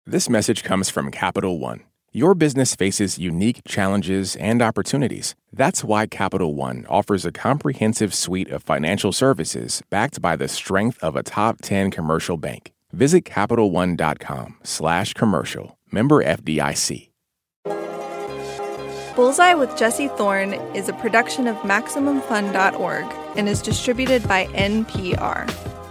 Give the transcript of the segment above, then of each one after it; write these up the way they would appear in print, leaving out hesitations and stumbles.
This message comes from Capital One. Your business faces unique challenges and opportunities. That's why Capital One offers a comprehensive suite of financial services backed by the strength of a top 10 commercial bank. Visit CapitalOne.com/commercial. Member FDIC. Bullseye with Jesse Thorne is a production of MaximumFun.org and is distributed by NPR.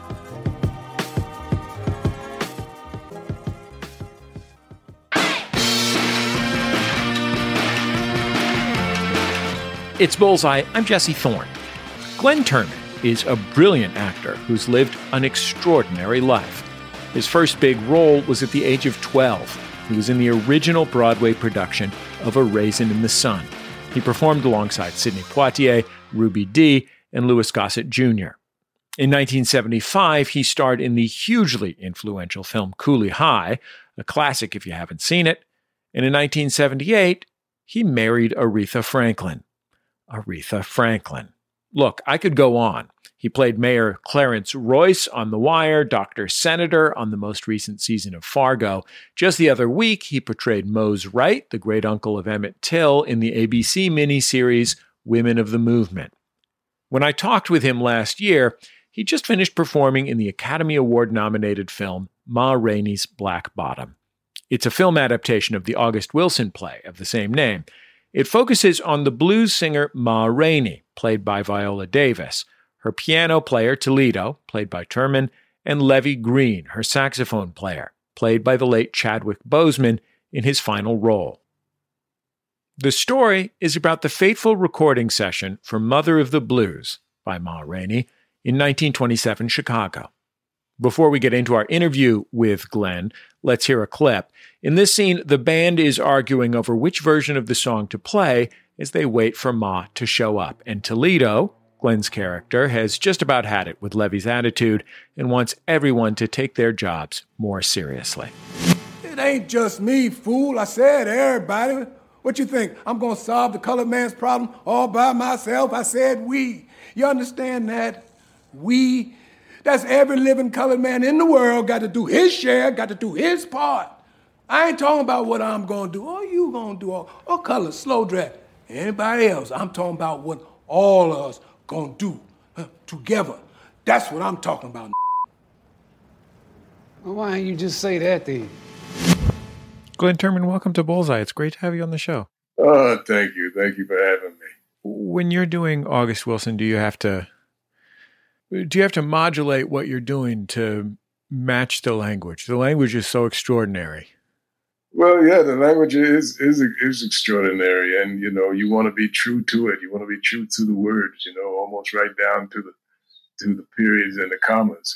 It's Bullseye. I'm Jesse Thorne. Glenn Turman is a brilliant actor who's lived an extraordinary life. His first big role was at the age of 12. He was in the original Broadway production of A Raisin in the Sun. He performed alongside Sidney Poitier, Ruby Dee, and Louis Gossett Jr. In 1975, he starred in the hugely influential film Cooley High, a classic if you haven't seen it. And in 1978, he married Aretha Franklin. Aretha Franklin. Look, I could go on. He played Mayor Clarence Royce on The Wire, Dr. Senator on the most recent season of Fargo. Just the other week, he portrayed Mose Wright, the great uncle of Emmett Till, in the ABC miniseries Women of the Movement. When I talked with him last year, he just finished performing in the Academy Award-nominated film Ma Rainey's Black Bottom. It's a film adaptation of the August Wilson play of the same name. It focuses on the blues singer Ma Rainey, played by Viola Davis, her piano player Toledo, played by Turman, and Levy Green, her saxophone player, played by the late Chadwick Boseman in his final role. The story is about the fateful recording session for Mother of the Blues by Ma Rainey in 1927 Chicago. Before we get into our interview with Glenn, let's hear a clip. In this scene, the band is arguing over which version of the song to play as they wait for Ma to show up. And Toledo, Glenn's character, has just about had it with Levy's attitude and wants everyone to take their jobs more seriously. It ain't just me, fool. I said everybody. What you think? I'm going to solve the colored man's problem all by myself? I said we. You understand that? We. That's every living colored man in the world got to do his share, got to do his part. I ain't talking about what I'm going to do, or you going to do, or color, slow drag, anybody else. I'm talking about what all of us going to do together. That's what I'm talking about. Well, why don't you just say that then? Glenn Turman, welcome to Bullseye. It's great to have you on the show. Oh, thank you. Thank you for having me. When you're doing August Wilson, do you have to modulate what you're doing to match the language? The language is so extraordinary. Well, yeah, the language is extraordinary, and you want to be true to it. You want to be true to the words, almost right down to the periods and the commas.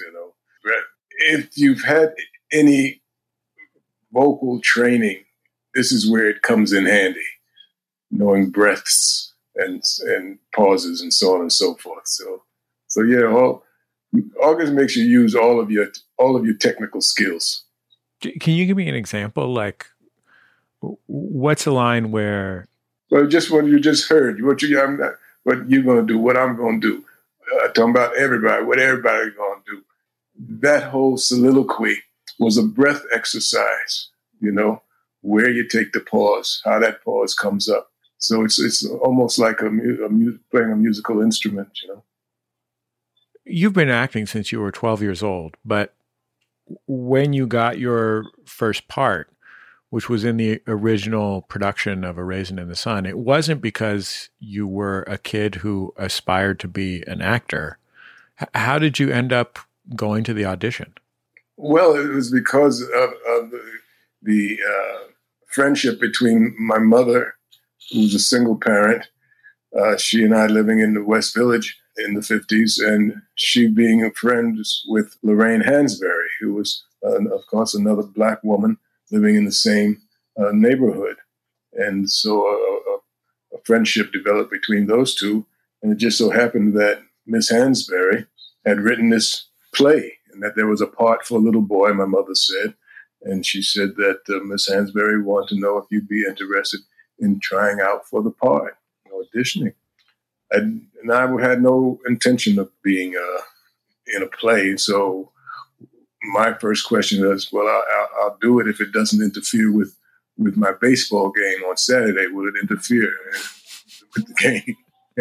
If you've had any vocal training, this is where it comes in handy, knowing breaths and pauses and so on and so forth. So yeah, August makes you use all of your technical skills. Can you give me an example? Like, what's a line where? Well, just what you just heard. What you're going to do, what I'm going to do. Talking about everybody, what everybody's going to do. That whole soliloquy was a breath exercise. Where you take the pause, how that pause comes up. So it's almost like playing a musical instrument. You've been acting since you were 12 years old, but when you got your first part, which was in the original production of A Raisin in the Sun, it wasn't because you were a kid who aspired to be an actor. How did you end up going to the audition? Well, it was because of the friendship between my mother, who was a single parent, she and I living in the West Village in the 50s, and she being friends with Lorraine Hansberry, who was, of course, another Black woman living in the same neighborhood. And so a friendship developed between those two, and it just so happened that Miss Hansberry had written this play, and that there was a part for a little boy, my mother said, and she said that Miss Hansberry wanted to know if you'd be interested in trying out for the part, auditioning. And I had no intention of being in a play, so my first question was, well, I'll do it if it doesn't interfere with my baseball game on Saturday. Will it interfere with the game?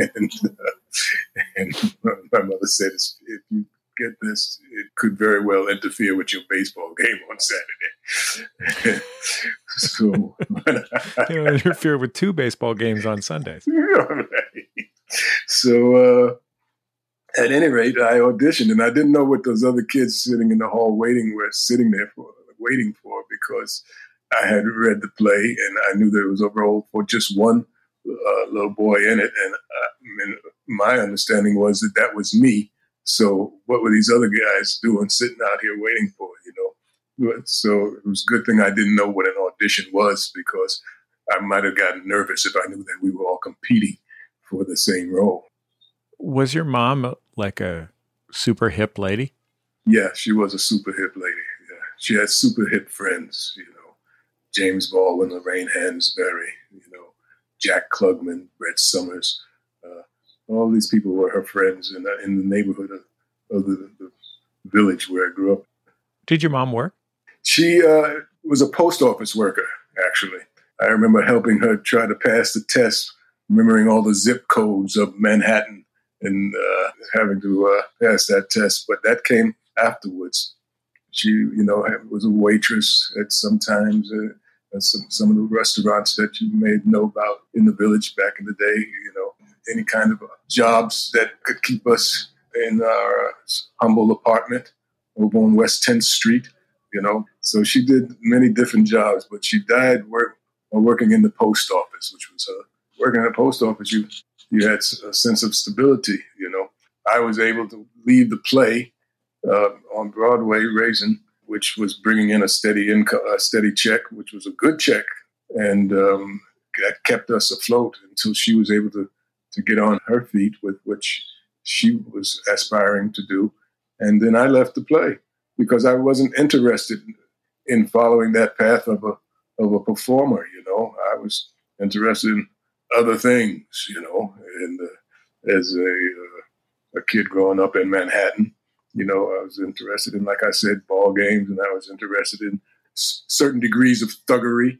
And my mother said, if you get this, it could very well interfere with your baseball game on Saturday. So it'll interfere with 2 baseball games on Sundays. Right. So at any rate, I auditioned, and I didn't know what those other kids sitting in the hall waiting for, because I had read the play and I knew there was a role for just one little boy in it, and my understanding was that was me. So what were these other guys doing, sitting out here waiting for, So it was a good thing I didn't know what an audition was, because I might have gotten nervous if I knew that we were all competing for the same role. Was your mom like a super hip lady? Yeah, she was a super hip lady. Yeah. She had super hip friends, James Baldwin, Lorraine Hansberry, Jack Klugman, Red Summers. All these people were her friends in the neighborhood of the village where I grew up. Did your mom work? She was a post office worker, actually. I remember helping her try to pass the test, remembering all the zip codes of Manhattan and having to pass that test. But that came afterwards. She, was a waitress at sometimes some of the restaurants that you may know about in the village back in the day, any kind of jobs that could keep us in our humble apartment over on West 10th Street, So she did many different jobs, but she died working in the post office, which was working in the post office. You had a sense of stability, I was able to leave the play on Broadway, Raisin, which was bringing in a steady income, a steady check, which was a good check, and that kept us afloat until she was able to get on her feet with which she was aspiring to do. And then I left the play because I wasn't interested in following that path of a performer. I was interested in other things. And as a kid growing up in Manhattan, I was interested in, like I said, ball games, and I was interested in certain degrees of thuggery.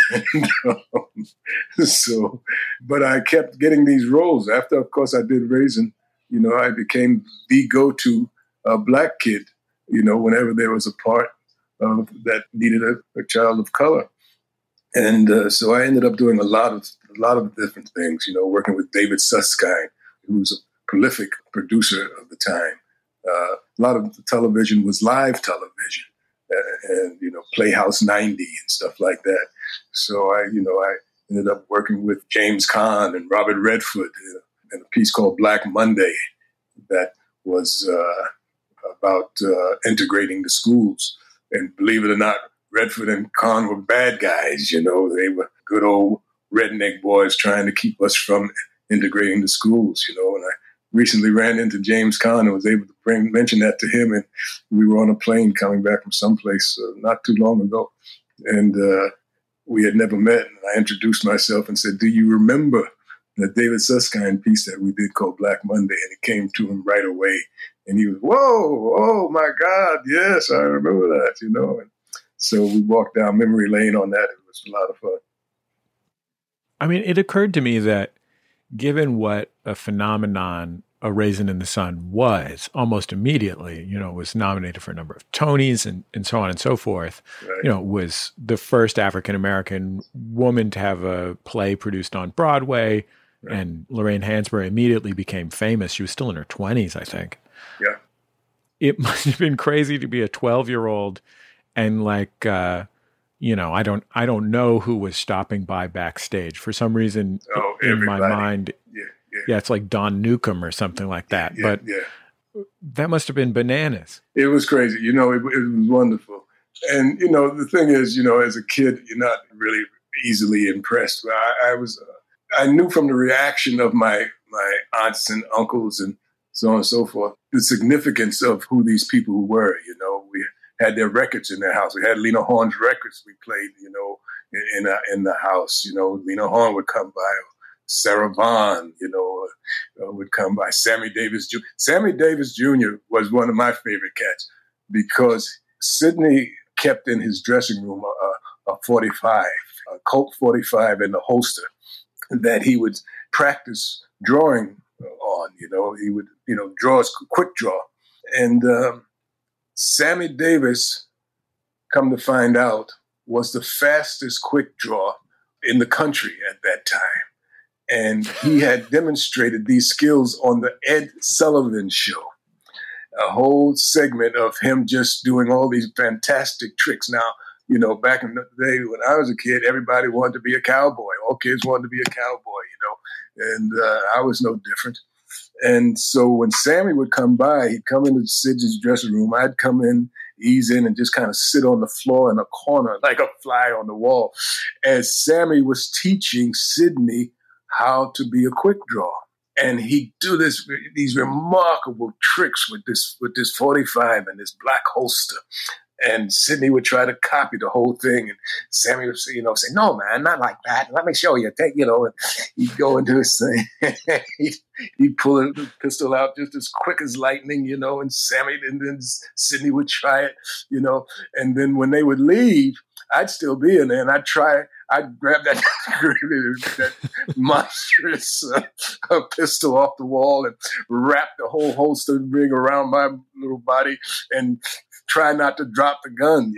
But I kept getting these roles. After, of course, I did Raisin, I became the go-to black kid, whenever there was a part that needed a child of color. And so I ended up doing a lot of different things, working with David Susskind, who was a prolific producer of the time. A lot of the television was live television, and Playhouse 90 and stuff like that. So I ended up working with James Caan and Robert Redford in a piece called Black Monday that was about integrating the schools. And believe it or not, Redford and Caan were bad guys. They were good old redneck boys trying to keep us from integrating the schools. And I recently ran into James Caan and was able to mention that to him. And we were on a plane coming back from someplace not too long ago. And we had never met. And I introduced myself and said, "Do you remember the David Susskind piece that we did called Black Monday?" And it came to him right away. And he was, "Whoa, oh my God, yes, I remember that, And so we walked down memory lane on that. It was a lot of fun. I mean, it occurred to me that given what a phenomenon A Raisin in the Sun was almost immediately, was nominated for a number of Tonys and so on and so forth, right. Was the first African-American woman to have a play produced on Broadway. Right. And Lorraine Hansberry immediately became famous. She was still in her 20s, I think. Yeah. It must have been crazy to be a 12-year-old and I don't know who was stopping by backstage. For some reason, in my mind, yeah, it's like Don Newcomb or something like that. But that must have been bananas. It was crazy. It was wonderful. And, the thing is, as a kid, you're not really easily impressed. I knew from the reaction of my aunts and uncles and so on and so forth, the significance of who these people were. We had their records in their house. We had Lena Horne's records we played, in the house. Lena Horne would come by, Sarah Vaughan, would come by, Sammy Davis Jr. Sammy Davis Jr. was one of my favorite cats because Sidney kept in his dressing room a 45, a Colt 45 in the holster that he would practice drawing on. He would, draw a quick draw. And Sammy Davis, come to find out, was the fastest quick draw in the country at that time. And he had demonstrated these skills on the Ed Sullivan Show. A whole segment of him just doing all these fantastic tricks. Now, back in the day when I was a kid, everybody wanted to be a cowboy. All kids wanted to be a cowboy, and I was no different. And so when Sammy would come by, he'd come into Sid's dressing room. I'd come in, ease in, and just kind of sit on the floor in a corner like a fly on the wall as Sammy was teaching Sidney how to be a quick draw. And he'd do these remarkable tricks with this 45 and this black holster. And Sidney would try to copy the whole thing. And Sammy would say, no, man, not like that. Let me show you. And he'd go into his thing. he'd pull the pistol out just as quick as lightning, and and then Sidney would try it, And then when they would leave, I'd still be in there, and I'd grab that monstrous pistol off the wall and wrap the whole holster ring around my little body and try not to drop the gun,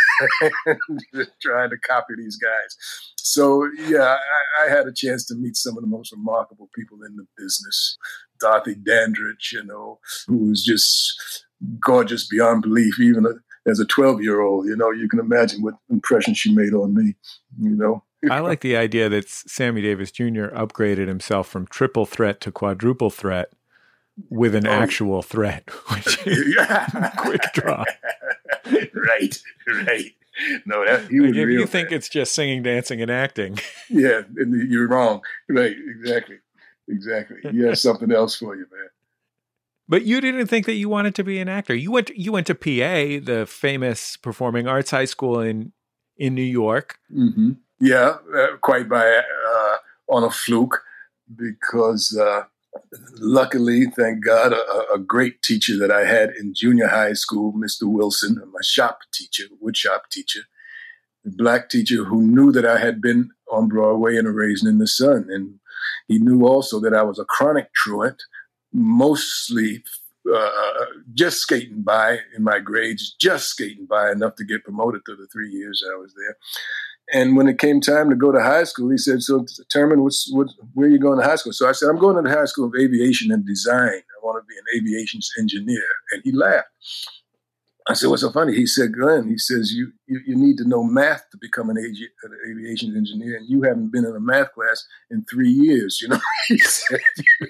just trying to copy these guys. So, yeah, I had a chance to meet some of the most remarkable people in the business. Dorothy Dandridge, who was just gorgeous beyond belief, even as a 12-year-old. You can imagine what impression she made on me, I like the idea that Sammy Davis Jr. upgraded himself from triple threat to quadruple threat with an actual threat, which is quick draw. Right. No, he was real. You think it's just singing, dancing, and acting. Yeah, you're wrong. Right, exactly. You have something else for you, man. But you didn't think that you wanted to be an actor. You went to PA, the famous performing arts high school in New York. Mm-hmm. Yeah, quite by on a fluke, because luckily, thank God, a great teacher that I had in junior high school, Mr. Wilson, my shop teacher, woodshop teacher, a black teacher who knew that I had been on Broadway and a Raisin in the Sun. And he knew also that I was a chronic truant, mostly just skating by in my grades, just skating by enough to get promoted through the 3 years I was there. And when it came time to go to high school, he said, so determine where you're going to high school. So I said, I'm going to the High School of Aviation and Design. I want to be an aviation engineer. And he laughed. I said, what's so funny? He said, Glenn, he says, you need to know math to become an aviation engineer. And you haven't been in a math class in 3 years. He said,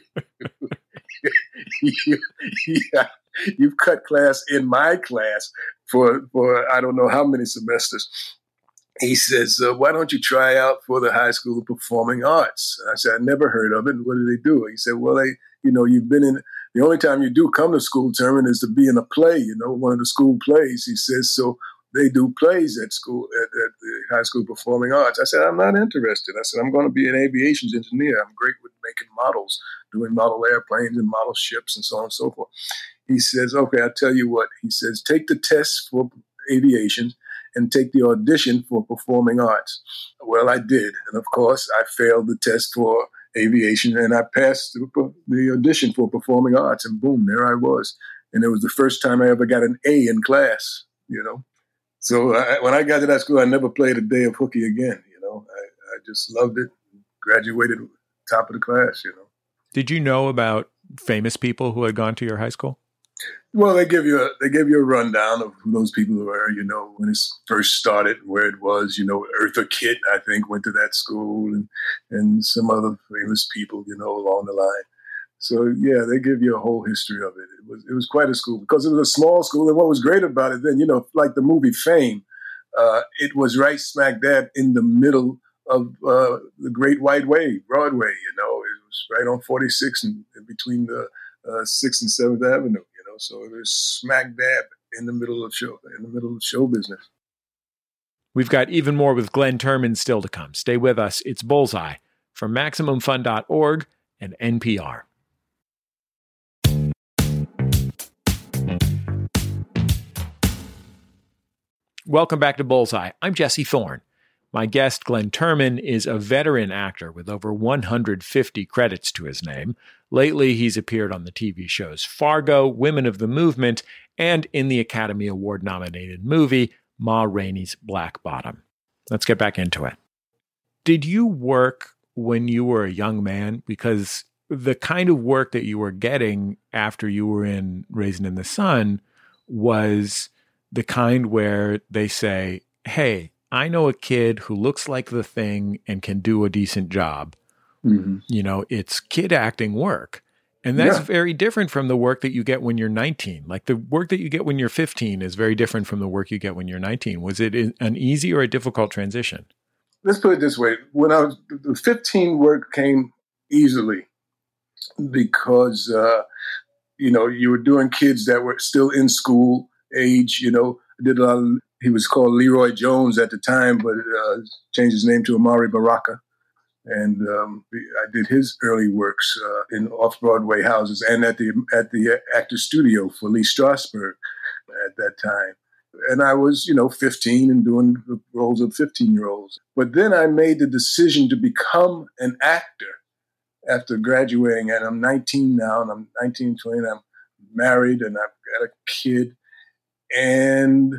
you've cut class in my class for I don't know how many semesters. He says, why don't you try out for the High School of Performing Arts? And I said, I never heard of it. What do they do? He said, well, you've been in, the only time you do come to school, Terman, is to be in a play, one of the school plays. He says, so they do plays at school, at the High School of Performing Arts. I said, I'm not interested. I said, I'm going to be an aviation engineer. I'm great with making models, doing model airplanes and model ships and so on and so forth. He says, okay, I'll tell you what. He says, take the test for aviation and take the audition for performing arts. Well, I did. And of course, I failed the test for aviation and I passed the audition for performing arts, and boom, there I was. And it was the first time I ever got an A in class, So when I got to that school, I never played a day of hooky again, I just loved it. Graduated top of the class, Did you know about famous people who had gone to your high school? Well, they give you a rundown of who those people were, when it first started, where it was, Eartha Kitt, I think, went to that school and some other famous people, along the line. So, yeah, they give you a whole history of it. It was quite a school because it was a small school. And what was great about it then, like the movie Fame, it was right smack dab in the middle of the Great White Way, Broadway, it was right on 46 and between the 6th and 7th Avenue, so it was smack dab in the middle of show business. We've got even more with Glenn Turman still to come. Stay with us. It's Bullseye from MaximumFun.org and NPR. Welcome back to Bullseye. I'm Jesse Thorne. My guest, Glenn Turman, is a veteran actor with over 150 credits to his name. Lately, he's appeared on the TV shows Fargo, Women of the Movement, and in the Academy Award-nominated movie Ma Rainey's Black Bottom. Let's get back into it. Did you work when you were a young man? Because the kind of work that you were getting after you were in Raisin in the Sun was the kind where they say, hey, I know a kid who looks like the thing and can do a decent job. Mm-hmm. You know, it's kid acting work. And that's very different from the work that you get when you're 19. Like the work that you get when you're 15 is very different from the work you get when you're 19. Was it an easy or a difficult transition? Let's put it this way. When I was, the 15 work came easily because, you were doing kids that were still in school age, I did a lot of, he was called Leroy Jones at the time, but changed his name to Amari Baraka. And I did his early works in off-Broadway houses and at the Actors Studio for Lee Strasberg at that time. And I was, 15 and doing the roles of 15-year-olds. But then I made the decision to become an actor after graduating. And I'm 19 now, and I'm 19, 20, and I'm married, and I've got a kid. And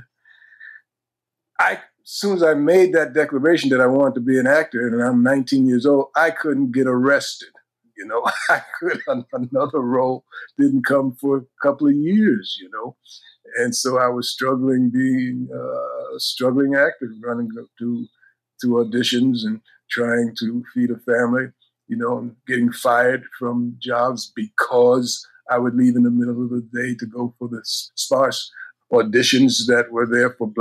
as soon as I made that declaration that I wanted to be an actor, and I'm 19 years old, I couldn't get arrested. Another role didn't come for a couple of years, And so I was struggling being a struggling actor, running to auditions and trying to feed a family, and getting fired from jobs because I would leave in the middle of the day to go for the sparse auditions that were there for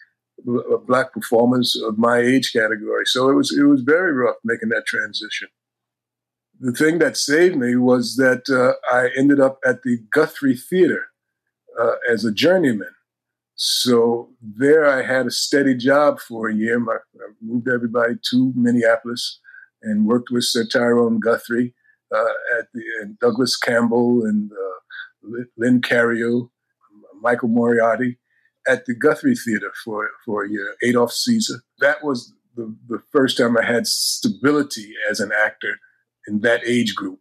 black performers of my age category. So it was very rough making that transition. The thing that saved me was that I ended up at the Guthrie Theater as a journeyman. So there I had a steady job for a year. I moved everybody to Minneapolis and worked with Sir Tyrone Guthrie and Douglas Campbell and Lynn Cariou, Michael Moriarty at the Guthrie Theater for a year, Adolph Caesar. That was the first time I had stability as an actor in that age group.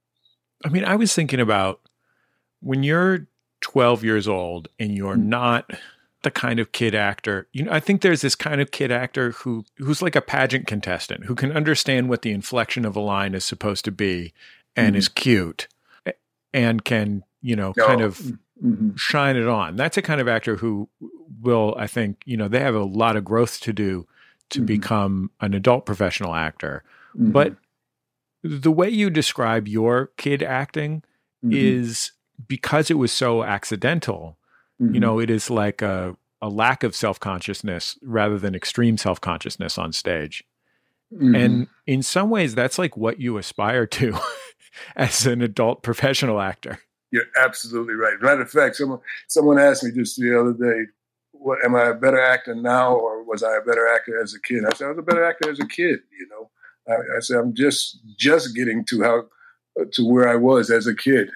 I mean, I was thinking about when you're 12 years old and you're not the kind of kid actor, I think there's this kind of kid actor who's like a pageant contestant who can understand what the inflection of a line is supposed to be and is cute and can, kind of shine it on. That's a kind of actor who will, I think, they have a lot of growth to do to become an adult professional actor. But the way you describe your kid acting is because it was so accidental, it is like a lack of self-consciousness rather than extreme self-consciousness on stage. And in some ways, that's like what you aspire to as an adult professional actor. You're absolutely right. Matter of fact, someone asked me just the other day, "What am I a better actor now, or was I a better actor as a kid?" I said I was a better actor as a kid. I said I'm just getting to where I was as a kid,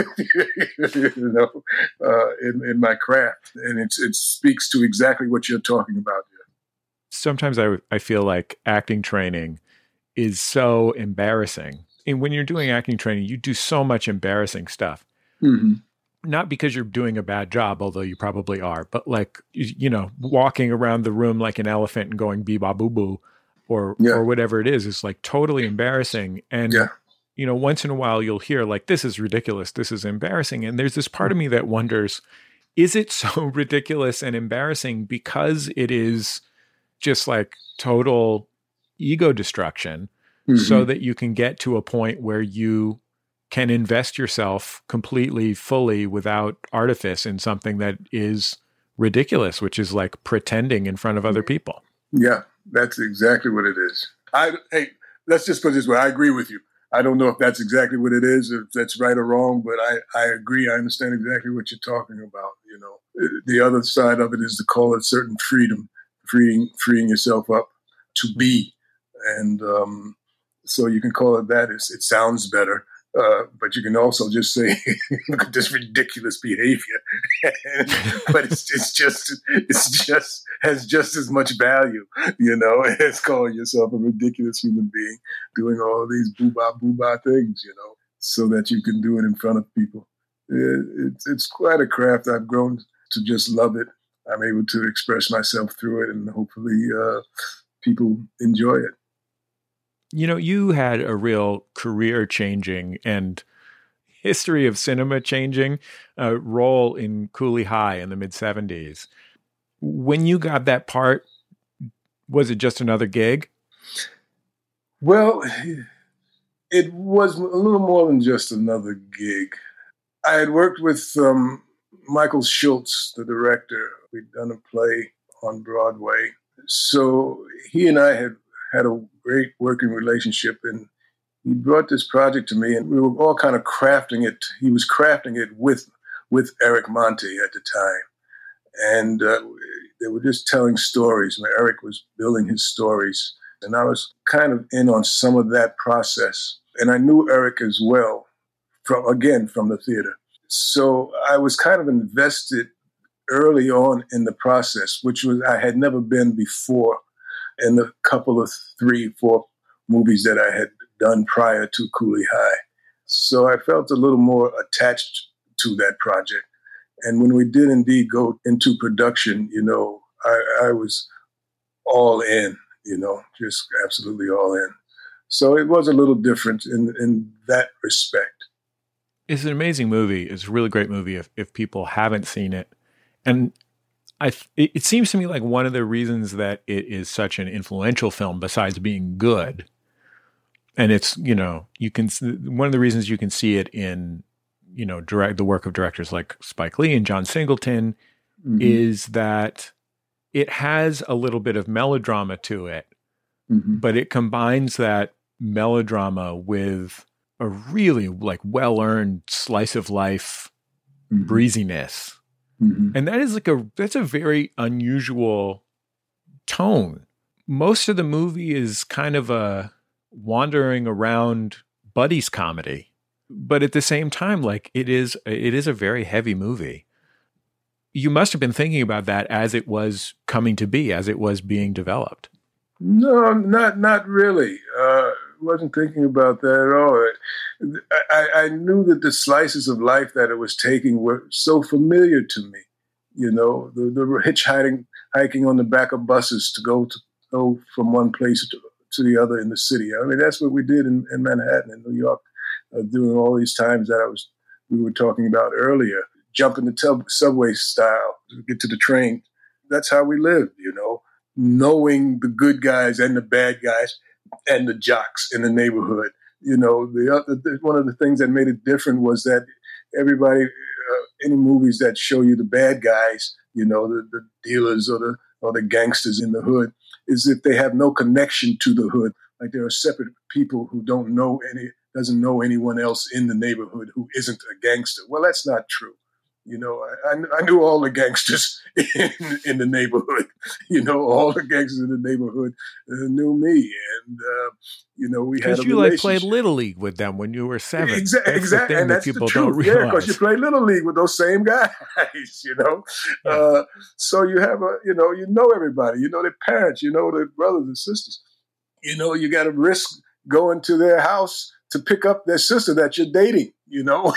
in my craft, and it speaks to exactly what you're talking about here. Sometimes I feel like acting training is so embarrassing, and when you're doing acting training, you do so much embarrassing stuff. Not because you're doing a bad job, although you probably are, but like, walking around the room like an elephant and going bee ba boo boo or whatever it is like totally embarrassing. And, once in a while you'll hear like, this is ridiculous. This is embarrassing. And there's this part of me that wonders, is it so ridiculous and embarrassing because it is just like total ego destruction so that you can get to a point where you can invest yourself completely, fully, without artifice in something that is ridiculous, which is like pretending in front of other people. Yeah, that's exactly what it is. Hey, let's just put it this way. I agree with you. I don't know if that's exactly what it is, if that's right or wrong, but I agree. I understand exactly what you're talking about. The other side of it is to call it certain freedom, freeing yourself up to be. And so you can call it that. It sounds better. But you can also just say, look at this ridiculous behavior. But it's just has just as much value, as calling yourself a ridiculous human being, doing all these boo-bah things, so that you can do it in front of people. It's quite a craft. I've grown to just love it. I'm able to express myself through it, and hopefully people enjoy it. You had a real career-changing and history of cinema-changing role in Cooley High in the mid-'70s. When you got that part, was it just another gig? Well, it was a little more than just another gig. I had worked with Michael Schultz, the director. We'd done a play on Broadway. So he and I had a great working relationship, and he brought this project to me, and we were all kind of crafting it. He was crafting it with Eric Monti at the time. And they were just telling stories. Eric was building his stories, and I was kind of in on some of that process. And I knew Eric as well, from the theater. So I was kind of invested early on in the process, which was I had never been before in the couple of 3-4 movies that I had done prior to Cooley High. So I felt a little more attached to that project. And when we did indeed go into production, I was all in, just absolutely all in. So it was a little different in that respect. It's an amazing movie. It's a really great movie if people haven't seen it. And it seems to me like one of the reasons that it is such an influential film, besides being good, and it's, one of the reasons you can see it in, the work of directors like Spike Lee and John Singleton, mm-hmm. is that it has a little bit of melodrama to it, mm-hmm. but it combines that melodrama with a really well-earned slice of life mm-hmm. breeziness. Mm-hmm. And that is that's a very unusual tone. Most of the movie is kind of a wandering around buddies comedy, but at the same time, it is a very heavy movie. You must have been thinking about that as it was coming to be, as it was being developed. No, not really. Wasn't thinking about that at all. I knew that the slices of life that it was taking were so familiar to me. The hitchhiking on the back of buses to go from one place to the other in the city. I mean, that's what we did in Manhattan, in New York, during all these times that we were talking about earlier. Jumping the subway style to get to the train. That's how we lived, knowing the good guys and the bad guys and the jocks in the neighborhood. One of the things that made it different was that everybody, any movies that show you the bad guys, the dealers or the gangsters in the hood, is if they have no connection to the hood. Like there are separate people who doesn't know anyone else in the neighborhood who isn't a gangster. Well, that's not true. I knew all the gangsters in the neighborhood. All the gangsters in the neighborhood knew me, and we had a relationship. Because you played Little League with them when you were 7. Exactly, and that's the truth. Yeah, because you play Little League with those same guys. Yeah. So you have you know everybody. You know their parents. You know their brothers and sisters. You got to risk going to their house to pick up their sister that you're dating, you got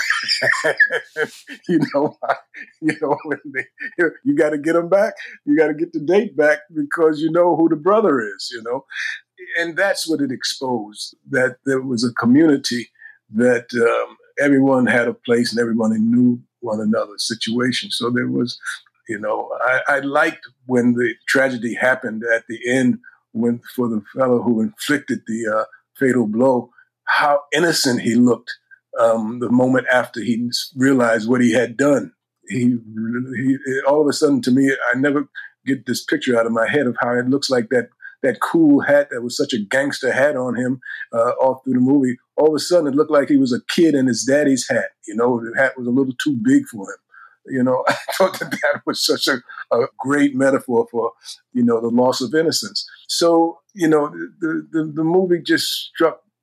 to get them back. You got to get the date back because you know who the brother is, and that's what it exposed, that there was a community that everyone had a place and everybody knew one another's situation. So there was, I liked when the tragedy happened at the end, for the fellow who inflicted the fatal blow, how innocent he looked the moment after he realized what he had done. He all of a sudden, to me, I never get this picture out of my head of how it looks like that cool hat that was such a gangster hat on him all through the movie. All of a sudden, it looked like he was a kid in his daddy's hat. The hat was a little too big for him. I thought that was such a great metaphor for, the loss of innocence. So, the movie just struck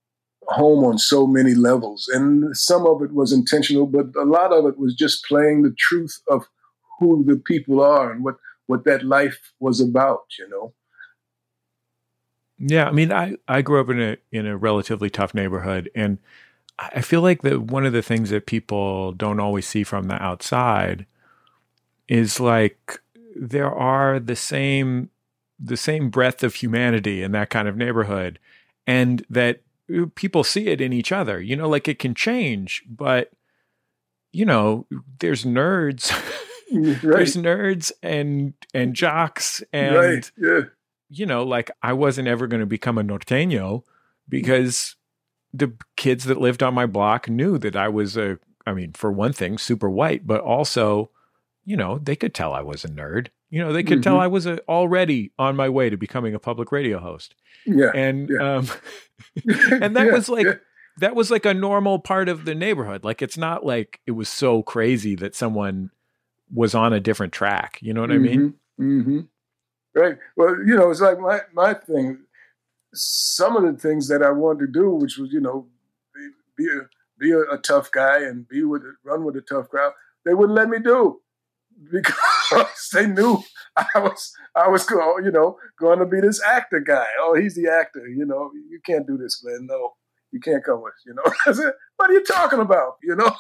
home on so many levels. And some of it was intentional, but a lot of it was just playing the truth of who the people are and what that life was about, you know? Yeah, I mean, I grew up in a relatively tough neighborhood, and I feel like that one of the things that people don't always see from the outside is like there are the same breadth of humanity in that kind of neighborhood, and that people see it in each other. You know, like it can change, but you know, there's nerds, Right. there's nerds and jocks and. Right. Yeah. You know, like I wasn't ever going to become a norteño because the kids that lived on my block knew that I was for one thing, super white, but also, you know, they could tell I was a nerd. You know, they could tell I was already on my way to becoming a public radio host. Yeah. And, yeah. And that Yeah, was like, yeah. that was like a normal part of the neighborhood. Like, it's not like it was so crazy that someone was on a different track. You know what I mean? Mm-hmm. Right. Well, you know, it's like my thing. Some of the things that I wanted to do, which was, you know, be a tough guy and run with a tough crowd, they wouldn't let me do because they knew I was going to be this actor guy. Oh, he's the actor. You know, you can't do this, Glenn. No, you can't come with. You know, I said, what are you talking about? You know,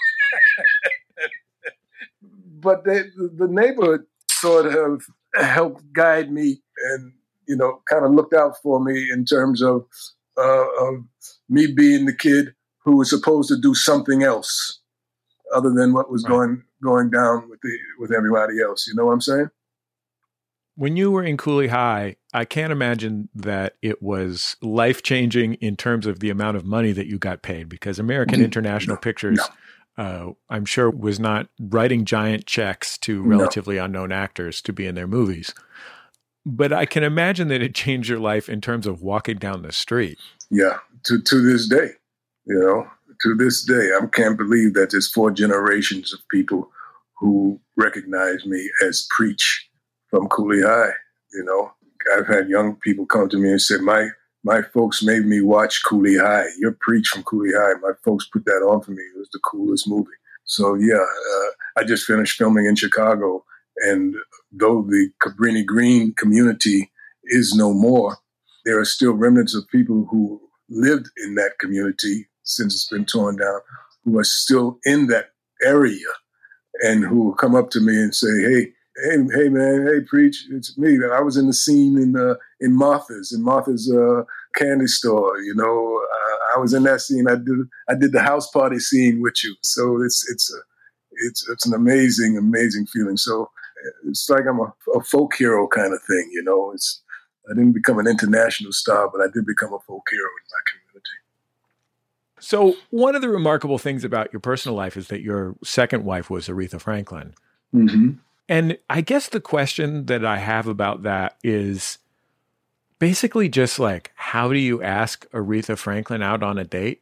but the neighborhood sort of helped guide me and, you know, kind of looked out for me in terms of me being the kid who was supposed to do something else other than what was going down with everybody else. You know what I'm saying? When you were in Cooley High, I can't imagine that it was life-changing in terms of the amount of money that you got paid, because American International Pictures, I'm sure, was not writing giant checks to relatively unknown actors to be in their movies. But I can imagine that it changed your life in terms of walking down the street. Yeah, to this day, you know, to this day, I can't believe that there's 4 generations of people who recognize me as Preach from Cooley High. You know, I've had young people come to me and say, my folks made me watch Cooley High. You're Preach from Cooley High. My folks put that on for me. It was the coolest movie. So, yeah, I just finished filming in Chicago. And though the Cabrini Green community is no more, there are still remnants of people who lived in that community since it's been torn down, who are still in that area and who will come up to me and say, hey, man, hey, Preach, it's me. I was in the scene in Martha's candy store. You know, I was in that scene. I did the house party scene with you. So it's an amazing, amazing feeling. So it's like I'm a folk hero kind of thing. You know, I didn't become an international star, but I did become a folk hero in my community. So one of the remarkable things about your personal life is that your second wife was Aretha Franklin. Mm-hmm. And I guess the question that I have about that is basically just like, how do you ask Aretha Franklin out on a date?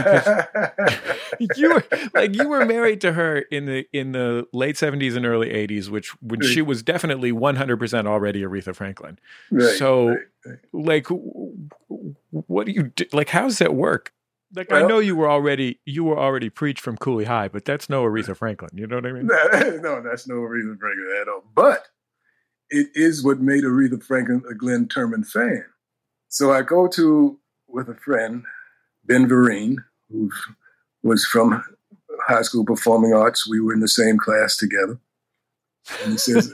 You were married to her in the late 70s and early 80s, when she was definitely 100% already Aretha Franklin. Right, so like, what do you do? Like, how does that work? Like, well, I know you were already Preach from Cooley High, but that's no Aretha Franklin. You know what I mean? No, that's no Aretha Franklin at all. But it is what made Aretha Franklin a Glenn Turman fan. So I go with a friend, Ben Vereen, who was from high school performing arts. We were in the same class together. And he says,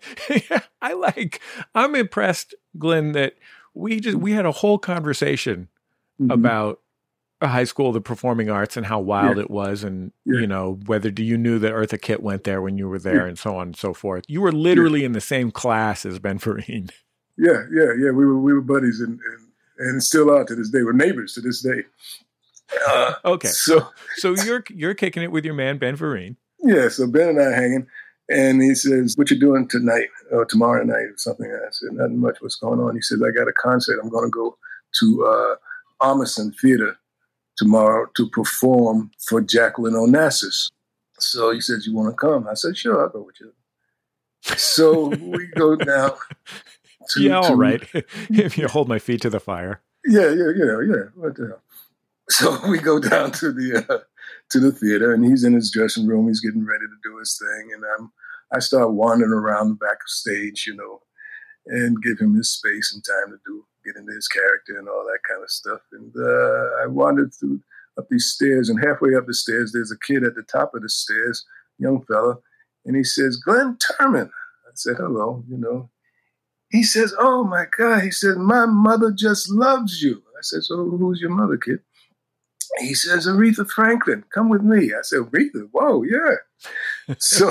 I'm impressed, Glenn, that we had a whole conversation about high school, the performing arts, and how wild it was, and you know, whether you knew that Eartha Kitt went there when you were there, and so on and so forth. You were literally in the same class as Ben Vereen. Yeah. We were buddies, and still are to this day. We're neighbors to this day. Okay, so you're kicking it with your man Ben Vereen. Yeah, so Ben and I are hanging, and he says, "What you doing tonight or tomorrow night or something?" I said, "Nothing much. What's going on?" He says, "I got a concert. I'm going to go to Armisen Theater tomorrow to perform for Jacqueline Onassis." So he says, "You want to come?" I said, "Sure, I'll go with you." So we go down. All right. If you hold my feet to the fire. Yeah. What the hell? So we go down to the theater, and he's in his dressing room. He's getting ready to do his thing, and I start wandering around the back of stage, and give him his space and time to get into his character and all that kind of stuff. And I wandered up these stairs, and halfway up the stairs, there's a kid at the top of the stairs, young fella, and he says, "Glenn Turman." I said, "Hello," He says, "Oh my God," he says, "my mother just loves you." I said, "So who's your mother, kid?" He says, "Aretha Franklin, come with me." I said, "Aretha? Whoa, yeah." So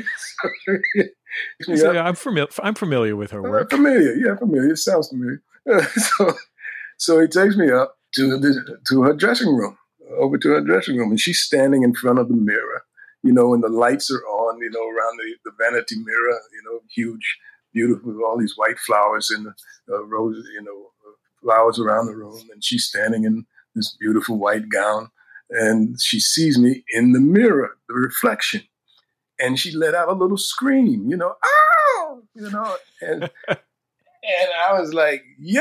I'm familiar with her work. Familiar. It sounds familiar. So he takes me up to her dressing room, over to her dressing room, and she's standing in front of the mirror, and the lights are on, around the vanity mirror, huge, beautiful, with all these white flowers and roses, flowers around the room, and she's standing in this beautiful white gown, and she sees me in the mirror, the reflection, and she let out a little scream, "Oh!" and I was like, "Yeah!"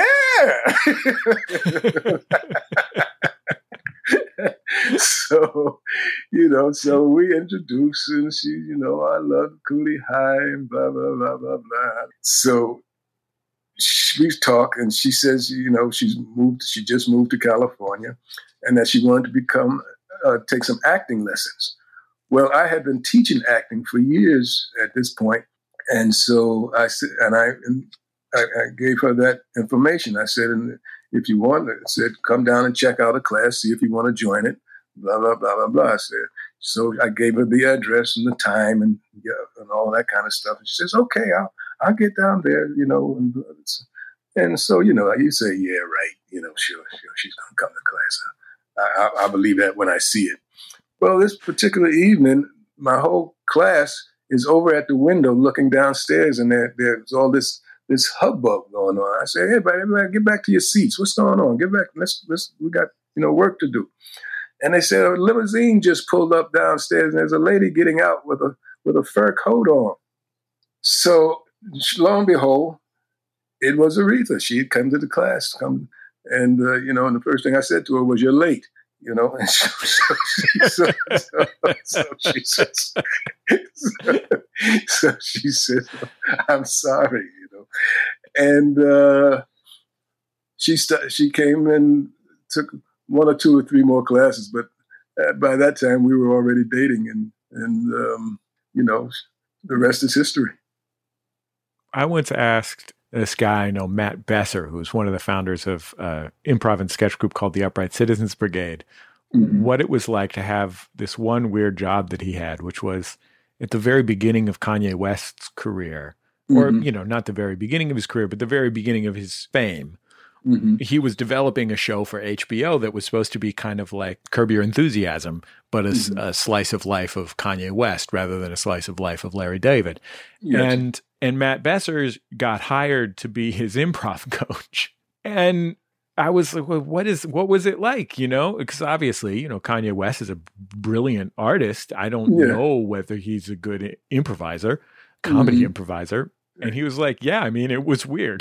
So, so we introduced, and she, "I love Cooley High," and blah, blah, blah, blah, blah. So we talk, and she says, she just moved to California, and that she wanted to take some acting lessons. Well, I had been teaching acting for years at this point, and so I gave her that information. I said, "And if you want," I said, "come down and check out a class, see if you want to join it." Blah blah blah blah blah. I said, so I gave her the address and the time and all that kind of stuff. And she says, "Okay, I'll get down there," And so you say, "Yeah, right." Sure, she's gonna come to class. I believe that when I see it. Well, this particular evening, my whole class is over at the window looking downstairs, and there's all this hubbub going on. I say, "Hey, everybody, get back to your seats. What's going on? Get back. We got work to do." And they said, "A limousine just pulled up downstairs, and there's a lady getting out with a fur coat on." So lo and behold, it was Aretha. She had come to the class, and and the first thing I said to her was, "You're late." And so she says, "I'm sorry," and she came and took one or two or three more classes, but by that time we were already dating, and the rest is history. I once asked this guy, Matt Besser, who's one of the founders of improv and sketch group called the Upright Citizens Brigade, what it was like to have this one weird job that he had, which was at the very beginning of Kanye West's career, or, not the very beginning of his career, but the very beginning of his fame. He was developing a show for HBO that was supposed to be kind of like Curb Your Enthusiasm, but a slice of life of Kanye West rather than a slice of life of Larry David. Yes. And Matt Besser got hired to be his improv coach. And I was like, well, what was it like? Because obviously, Kanye West is a brilliant artist. I don't know whether he's a good improviser, comedy improviser. And he was like, "Yeah, I mean, it was weird."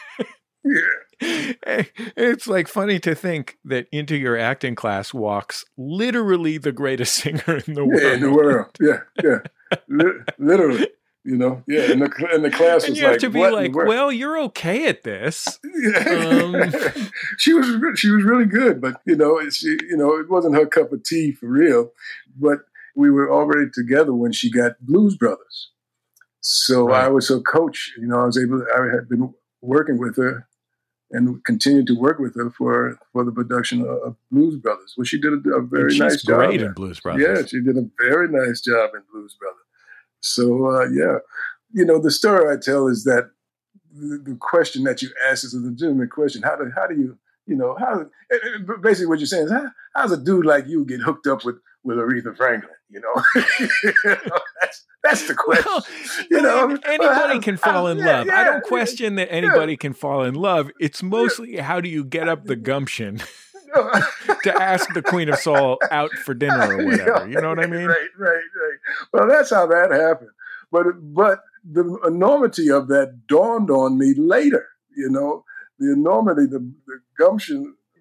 It's like funny to think that into your acting class walks literally the greatest singer in the world. Yeah, in the world. Yeah. Literally. And the class was like, you have to be like, "Well, you're okay at this." She was really good, but it wasn't her cup of tea for real. But we were already together when she got Blues Brothers, so right. I was her coach. I had been working with her and continued to work with her for the production of Blues Brothers. Well, she did a very nice job. She's great in Blues Brothers. Yeah, she did a very nice job in Blues Brothers. So, the story I tell is that the question that you ask is a legitimate question. How do you, basically what you're saying is, how's a dude like you get hooked up with Aretha Franklin? That's the question. Well, anybody can fall in love. I don't question that anybody can fall in love. It's mostly how do you get up the gumption to ask the Queen of Soul out for dinner or whatever. You know what I mean? Right. Well, that's how that happened. But the enormity of that dawned on me later. The enormity, the gumption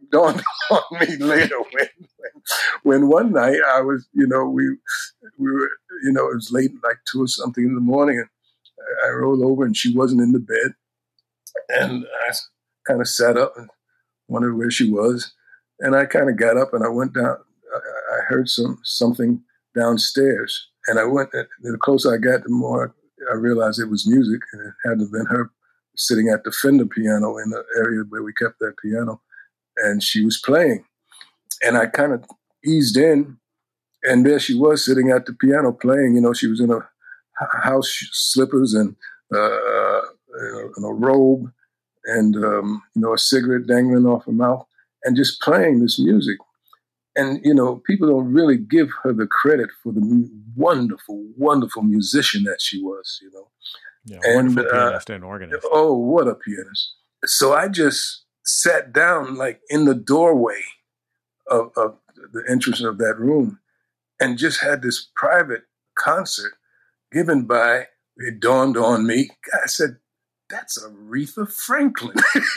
dawned on me later when one night I was, we were, it was late, like 2 or something in the morning, and I rolled over and she wasn't in the bed. And I kind of sat up and wondered where she was. And I kind of got up and I went down. I heard something downstairs. And I went, the closer I got, the more I realized it was music. And it had to have been her sitting at the Fender piano in the area where we kept that piano. And she was playing. And I kind of eased in. And there she was sitting at the piano playing. She was in a house slippers and in a robe and, a cigarette dangling off her mouth and just playing this music. And, people don't really give her the credit for the wonderful, wonderful musician that she was, Yeah, wonderful pianist and organist. Oh, what a pianist. So I just sat down like in the doorway of the entrance of that room and just had this private concert given by, it dawned on me, I said, that's Aretha Franklin.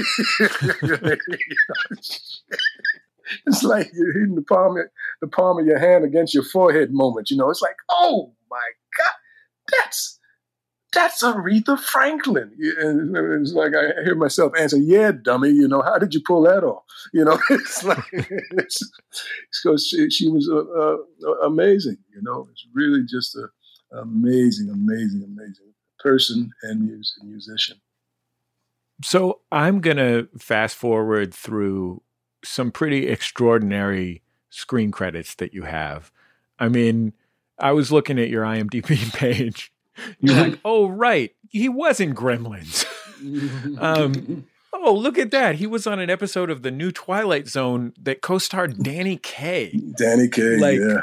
It's like you're hitting the palm of your hand against your forehead moment. It's like, oh my God, that's Aretha Franklin. And it's like I hear myself answer, yeah, dummy. How did you pull that off? It's like it's because she was amazing. It's really just a amazing person and musician. So I'm going to fast forward through some pretty extraordinary screen credits that you have. I mean, I was looking at your IMDb page. You're like, oh, right. He was in Gremlins. Oh, look at that. He was on an episode of the new Twilight Zone that co-starred Danny Kaye. Danny Kaye, yeah.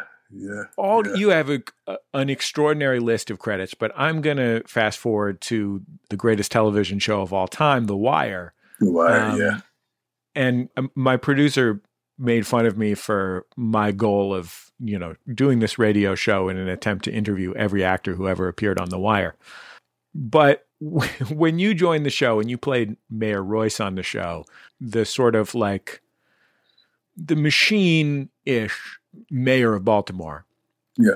You have an extraordinary list of credits, but I'm going to fast forward to the greatest television show of all time, The Wire. The Wire, yeah. And my producer made fun of me for my goal of, doing this radio show in an attempt to interview every actor who ever appeared on The Wire. But when you joined the show and you played Mayor Royce on the show, the sort of like the machine-ish mayor of Baltimore. Yeah.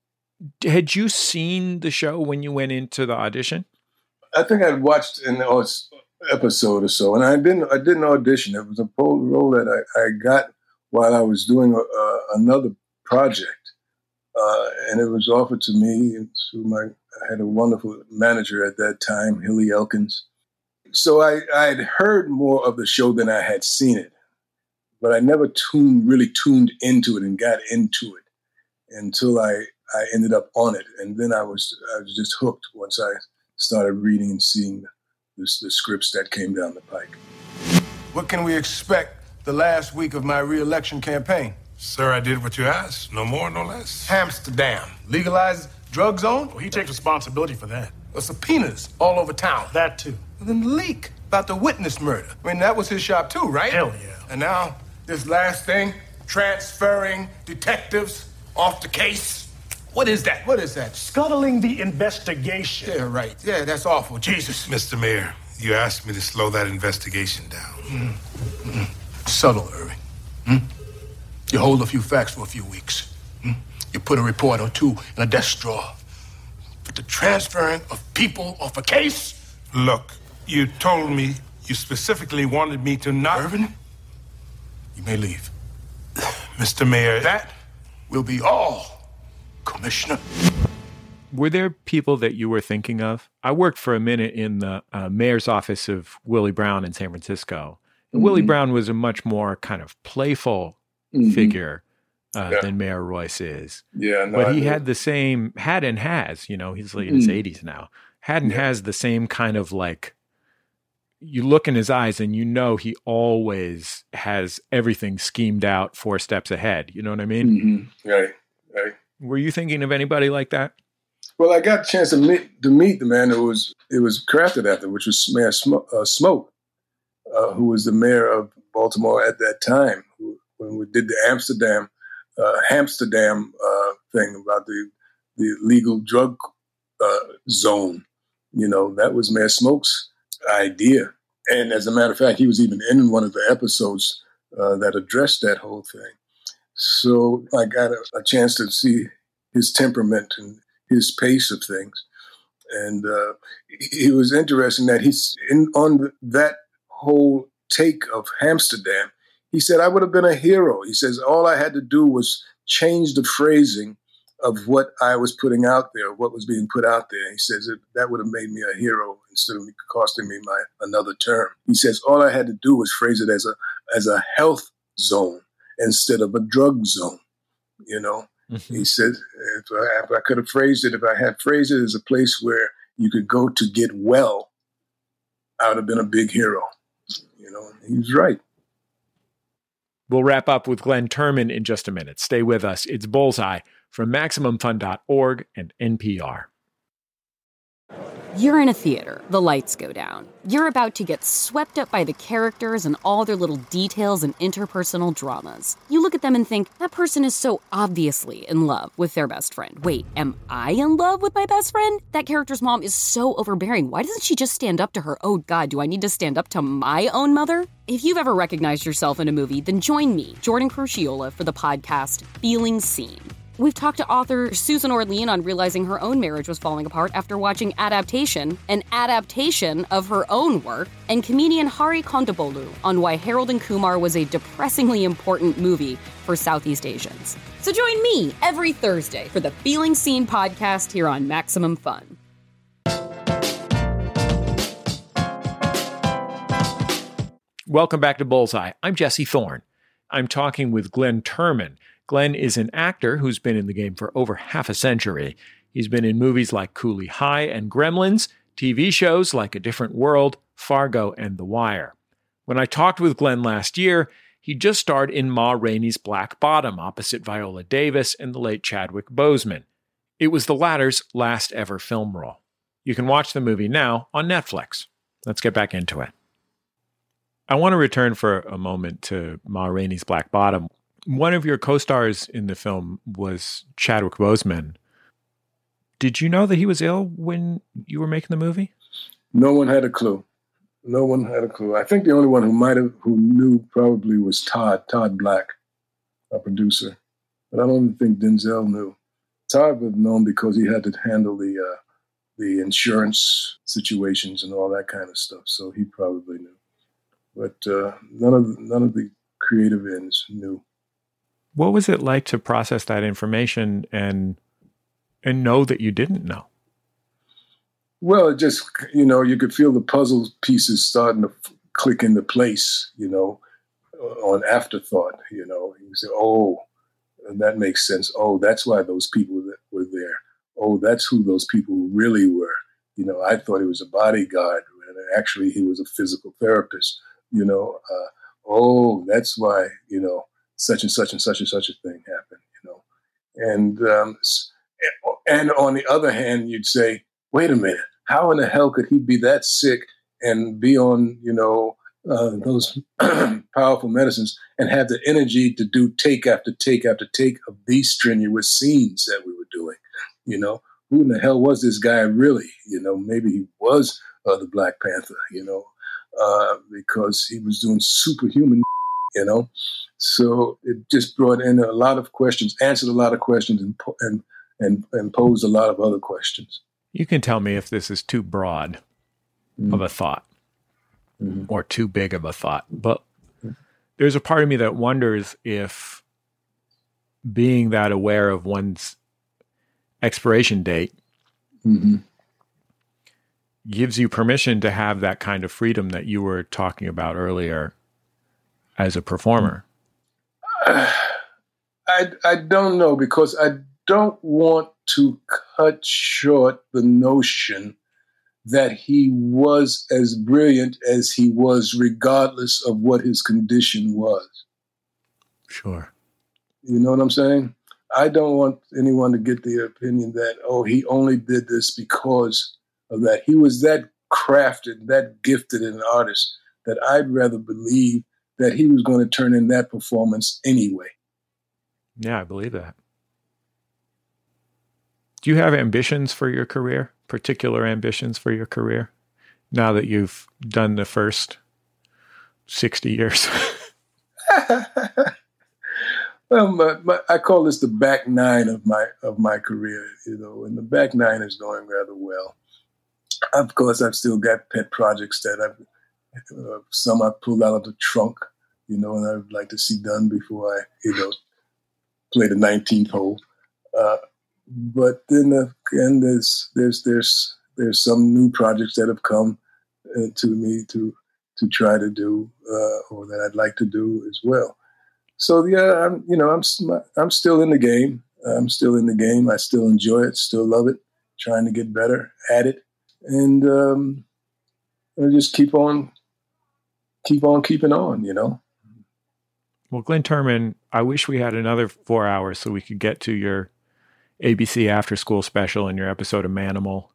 Had you seen the show when you went into the audition? I think I'd watched an episode or so, and I didn't audition. It was a role that I got while I was doing another project, and it was offered to me through I had a wonderful manager at that time, Hilly Elkins. So I'd heard more of the show than I had seen it, but I never really tuned into it and got into it until I ended up on it, and then I was just hooked once I started reading and seeing the scripts that came down the pike. What can we expect the last week of my re-election campaign? Sir, I did what you asked. No more, no less. Amsterdam. Legalized drug zone? Well, he takes responsibility for that. Subpoenas all over town. That, too. And then the leak about the witness murder. I mean, that was his shop, too, right? Hell yeah. And now, this last thing, transferring detectives off the case. What is that? What is that? Scuttling the investigation. Yeah, right. Yeah, that's awful. Jesus. Mr. Mayor, you asked me to slow that investigation down. Subtle, Irving. You hold a few facts for a few weeks. You put a report or two in a desk drawer. But the transferring of people off a case? Look, you told me you specifically wanted me to not... Irving, you may leave. Mr. Mayor... That will be all, Commissioner. Were there people that you were thinking of? I worked for a minute in the mayor's office of Willie Brown in San Francisco. And Willie Brown was a much more kind of playful figure than Mayor Royce is. Yeah, no, but he had and has, he's like in his 80s now, has the same kind of like, you look in his eyes and he always has everything schemed out 4 steps ahead. You know what I mean? Right. Were you thinking of anybody like that? Well, I got a chance to meet the man it was crafted after, which was Mayor Smoke, who was the mayor of Baltimore at that time, when we did the Amsterdam thing about the legal drug zone. That was Mayor Smoke's idea. And as a matter of fact, he was even in one of the episodes that addressed that whole thing. So I got a chance to see his temperament and his pace of things. And it was interesting that on that whole take of Amsterdam, he said, I would have been a hero. He says, all I had to do was change the phrasing of what I was putting out there, what was being put out there. He says that would have made me a hero instead of costing me another term. He says, all I had to do was phrase it as a health zone instead of a drug zone, you know. Mm-hmm. He said, if I could have phrased it, if I had phrased it as a place where you could go to get well, I would have been a big hero. You know, he's right. We'll wrap up with Glenn Turman in just a minute. Stay with us. It's Bullseye from MaximumFun.org and NPR. You're in a theater. The lights go down. You're about to get swept up by the characters and all their little details and interpersonal dramas. You look at them and think, that person is so obviously in love with their best friend. Wait, am I in love with my best friend? That character's mom is so overbearing. Why doesn't she just stand up to her? Oh God, do I need to stand up to my own mother? If you've ever recognized yourself in a movie, then join me, Jordan Crucchiola, for the podcast Feeling Seen. We've talked to author Susan Orlean on realizing her own marriage was falling apart after watching Adaptation, an adaptation of her own work, and comedian Hari Kondabolu on why Harold and Kumar was a depressingly important movie for Southeast Asians. So join me every Thursday for the Feeling Seen podcast here on Maximum Fun. Welcome back to Bullseye. I'm Jesse Thorne. I'm talking with Glenn Turman. Glenn is an actor who's been in the game for over half a century. He's been in movies like Cooley High and Gremlins, TV shows like A Different World, Fargo, and The Wire. When I talked with Glenn last year, he just starred in Ma Rainey's Black Bottom opposite Viola Davis and the late Chadwick Boseman. It was the latter's last ever film role. You can watch the movie now on Netflix. Let's get back into it. I want to return for a moment to Ma Rainey's Black Bottom. One of your co-stars in the film was Chadwick Boseman. Did you know that he was ill when you were making the movie? No one had a clue. No one had a clue. I think the only one who knew probably was Todd Black, a producer. But I don't think Denzel knew. Todd would have known because he had to handle the insurance situations and all that kind of stuff. So he probably knew. But none of the creative ends knew. What was it like to process that information and know that you didn't know? Well, it just, you could feel the puzzle pieces starting to click into place, on afterthought, You say, oh, that makes sense. Oh, that's why those people were there. Oh, that's who those people really were. I thought he was a bodyguard, and actually he was a physical therapist, oh, that's why, such and such and such and such a thing happened, And on the other hand, you'd say, wait a minute, how in the hell could he be that sick and be on, those powerful medicines and have the energy to do take after take after take of these strenuous scenes that we were doing? Who in the hell was this guy really? Maybe he was the Black Panther, because he was doing superhuman, So it just brought in a lot of questions, answered a lot of questions, and posed a lot of other questions. You can tell me if this is too broad of a thought or too big of a thought, but there's a part of me that wonders if being that aware of one's expiration date gives you permission to have that kind of freedom that you were talking about earlier as a performer. I don't know, because I don't want to cut short the notion that he was as brilliant as he was, regardless of what his condition was. Sure. You know what I'm saying? I don't want anyone to get the opinion that, oh, he only did this because of that. He was that crafted, that gifted an artist, that I'd rather believe that he was going to turn in that performance anyway. Yeah, I believe that. Do you have ambitions for your career, particular ambitions for your career, now that you've done the first 60 years? Well, I call this the back nine of my career, and the back nine is going rather well. Of course, I've still got pet projects that some I pulled out of the trunk, and I'd like to see done before I, play the 19th hole. But then again, there's some new projects that have come to me to try to do, or that I'd like to do as well. So yeah, I'm still in the game. I'm still in the game. I still enjoy it. Still love it. Trying to get better at it, and I just keep on keeping on. Well, Glenn Turman, I wish we had another 4 hours so we could get to your ABC After School special and your episode of Manimal.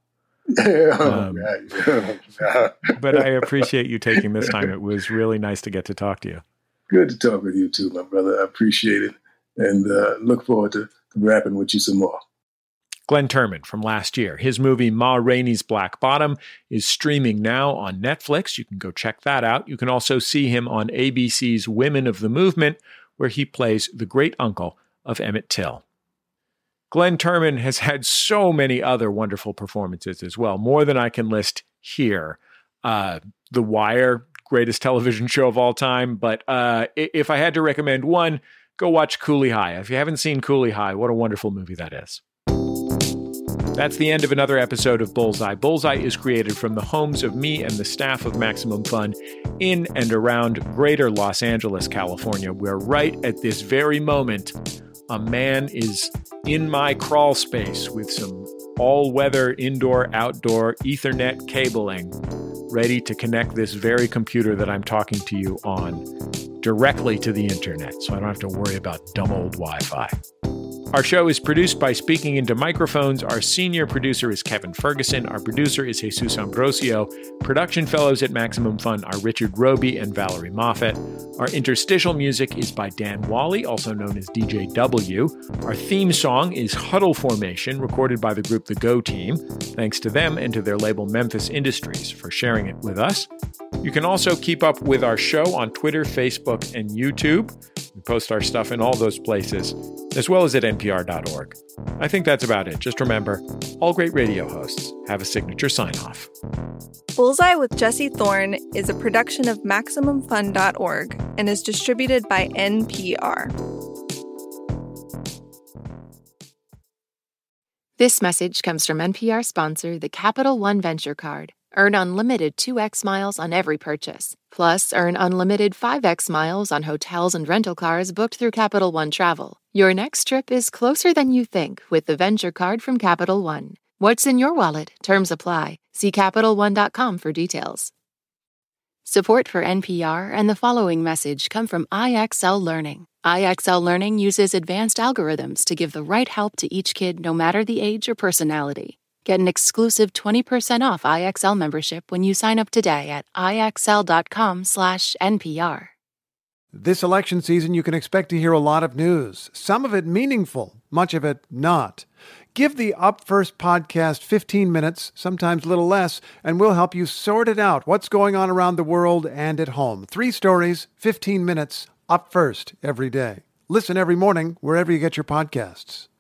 But I appreciate you taking this time. It was really nice to get to talk to you. Good to talk with you too, my brother. I appreciate it, and look forward to rapping with you some more. Glenn Turman from last year. His movie Ma Rainey's Black Bottom is streaming now on Netflix. You can go check that out. You can also see him on ABC's Women of the Movement, where he plays the great uncle of Emmett Till. Glenn Turman has had so many other wonderful performances as well, more than I can list here. The Wire, greatest television show of all time. But if I had to recommend one, go watch Cooley High. If you haven't seen Cooley High, what a wonderful movie that is. That's the end of another episode of Bullseye. Bullseye is created from the homes of me and the staff of Maximum Fun in and around greater Los Angeles, California, where right at this very moment, a man is in my crawl space with some all-weather indoor-outdoor Ethernet cabling ready to connect this very computer that I'm talking to you on directly to the internet, so I don't have to worry about dumb old Wi-Fi. Our show is produced by Speaking Into Microphones. Our senior producer is Kevin Ferguson. Our producer is Jesus Ambrosio. Production fellows at Maximum Fun are Richard Roby and Valerie Moffett. Our interstitial music is by Dan Wally, also known as DJ W. Our theme song is Huddle Formation, recorded by the group The Go Team. Thanks to them and to their label Memphis Industries for sharing it with us. You can also keep up with our show on Twitter, Facebook, and YouTube. We post our stuff in all those places, as well as at npr.org. I think that's about it. Just remember, all great radio hosts have a signature sign-off. Bullseye with Jesse Thorne is a production of MaximumFun.org and is distributed by NPR. This message comes from NPR sponsor, the Capital One Venture Card. Earn unlimited 2x miles on every purchase. Plus, earn unlimited 5x miles on hotels and rental cars booked through Capital One Travel. Your next trip is closer than you think with the Venture Card from Capital One. What's in your wallet? Terms apply. See CapitalOne.com for details. Support for NPR and the following message come from IXL Learning. IXL Learning uses advanced algorithms to give the right help to each kid no matter the age or personality. Get an exclusive 20% off IXL membership when you sign up today at IXL.com/NPR. This election season, you can expect to hear a lot of news, some of it meaningful, much of it not. Give the Up First podcast 15 minutes, sometimes a little less, and we'll help you sort it out, what's going on around the world and at home. 3 stories, 15 minutes, Up First every day. Listen every morning wherever you get your podcasts.